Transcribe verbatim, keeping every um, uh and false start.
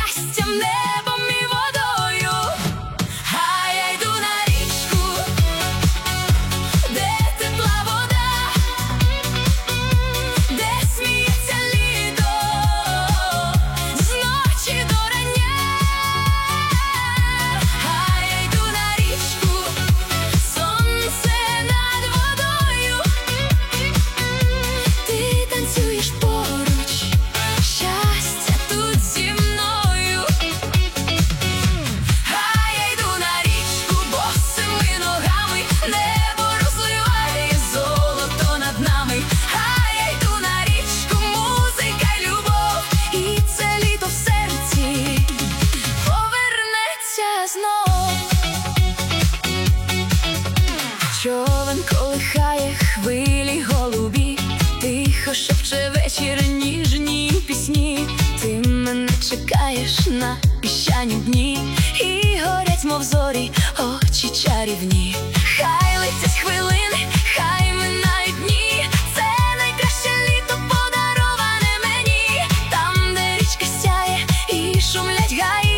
щастям, небом і водою. А я йду на річку, де тепла вода, де сміється літо з ночі до рання. А я йду на річку, сонце над водою. Ти танцюєш поруч, щастя тут зі мною. А я йду на річку босими ногами, небо розливає золото над нами. А я йду на річку, музика й любов, і це літо в серці повернеться знов. Човен колихає хвилі голубі, тихо шепче вечір ніжні пісні. Ти мене чекаєш на піщані дні, і горять, мов зорі, очі чарівні. Хай летять хвилини, хай минають дні, це найкраще літо подароване мені. Там, де річка сяє і шумлять гаї,